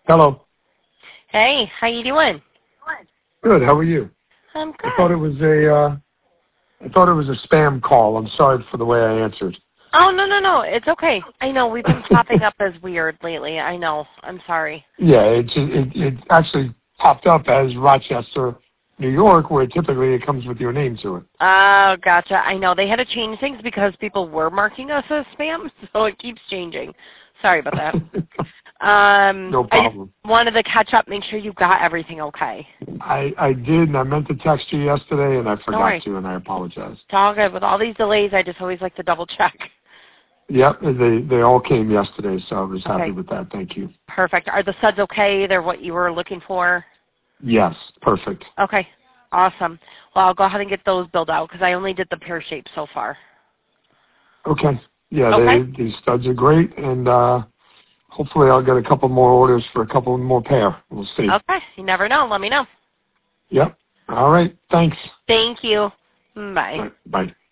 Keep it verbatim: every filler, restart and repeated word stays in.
Hello. Hey, how you doing? Good. How are you? I'm good. I thought it was a. Uh, I thought it was a spam call. I'm sorry for the way I answered. Oh no no no, it's okay. I know we've been popping up as weird lately. I know. I'm sorry. Yeah, it, it it actually popped up as Rochester, New York, where typically it comes with your name to it. Oh, gotcha. I know they had to change things because people were marking us as spam, so it keeps changing. Sorry about that. Um, No I just problem. wanted to catch up, make sure you got everything okay. I I did, and I meant to text you yesterday, and I No forgot worries. to, and I apologize. It's all good. With all these delays, I just always like to double check. Yep, they they all came yesterday, so I was happy Okay. with that. Thank you. Perfect. Are the suds okay? They're what you were looking for? Yes, perfect. Okay. Awesome. Well, I'll go ahead and get those built out because I only did the pear shape so far. Okay. Yeah, Okay. they these studs are great, and uh, hopefully I'll get a couple more orders for a couple more pair. We'll see. Okay. You never know. Let me know. Yep. All right. Thanks. Thank you. Bye. Bye. Bye.